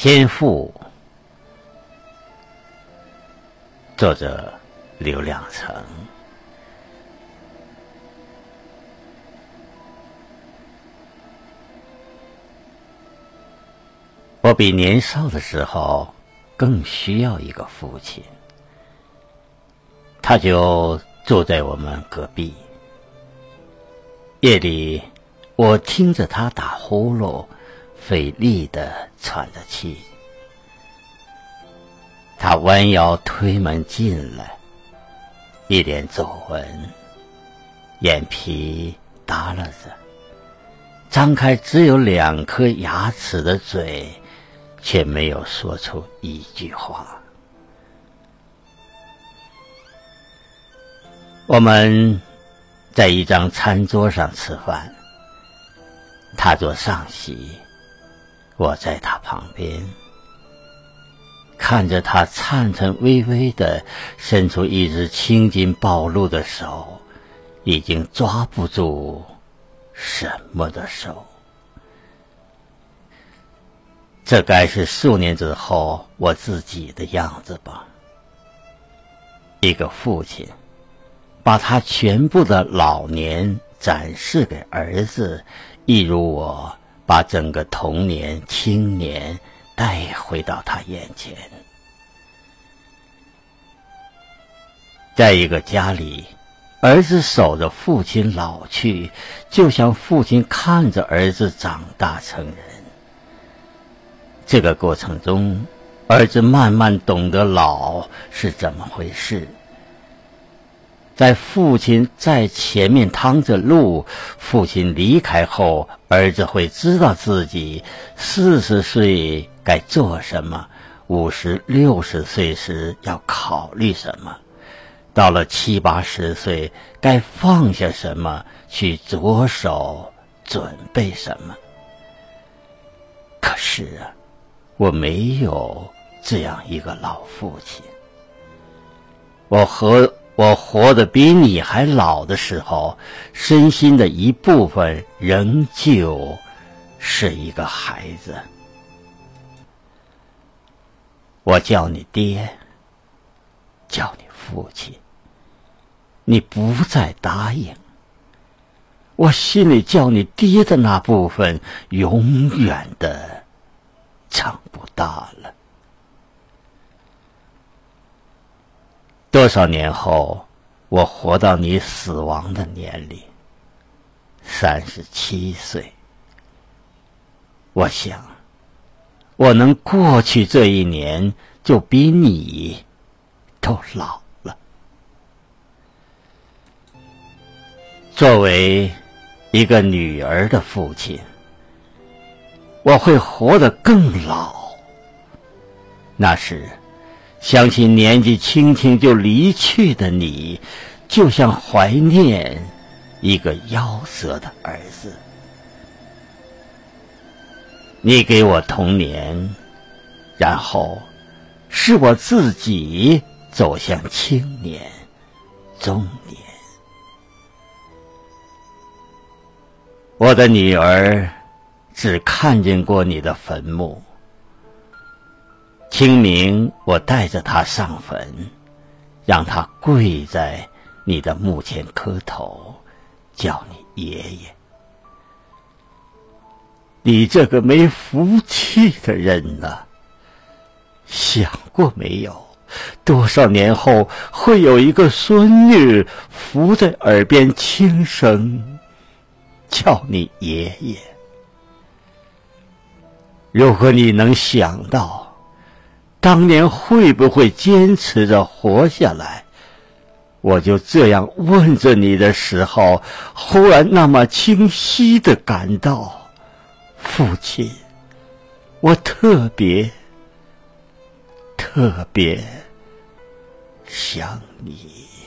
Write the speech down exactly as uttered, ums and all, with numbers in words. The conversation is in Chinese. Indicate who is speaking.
Speaker 1: 天赋，作者刘亮程。我比年少的时候更需要一个父亲，他就住在我们隔壁。夜里，我听着他打呼噜，费力地喘着气。他弯腰推门进来，一脸皱纹，眼皮耷拉着，张开只有两颗牙齿的嘴，却没有说出一句话。我们在一张餐桌上吃饭，他坐上席，我在他旁边，看着他颤颤巍巍地伸出一只青筋暴露的手，已经抓不住什么的手。这该是数年之后我自己的样子吧。一个父亲把他全部的老年展示给儿子，一如我把整个童年青年带回到他眼前。在一个家里，儿子守着父亲老去，就像父亲看着儿子长大成人。这个过程中，儿子慢慢懂得老是怎么回事。在父亲在前面趟着路，父亲离开后，儿子会知道自己四十岁该做什么，五十六十岁时要考虑什么，到了七八十岁该放下什么，去着手准备什么。可是啊，我没有这样一个老父亲。我和我活得比你还老的时候，身心的一部分仍旧是一个孩子。我叫你爹，叫你父亲，你不再答应。我心里叫你爹的那部分，永远的长不大了。多少年后，我活到你死亡的年龄，三十七岁。我想，我能过去这一年，就比你都老了。作为一个女儿的父亲，我会活得更老。那时想起年纪轻轻就离去的你，就像怀念一个夭折的儿子。你给我童年，然后是我自己走向青年、中年。我的女儿只看见过你的坟墓。清明，我带着他上坟，让他跪在你的墓前磕头，叫你爷爷。你这个没福气的人啊，想过没有，多少年后会有一个孙女伏在耳边轻声叫你爷爷。如果你能想到当年会不会坚持着活下来，我就这样问着你的时候，忽然那么清晰地感到，父亲，我特别特别想你。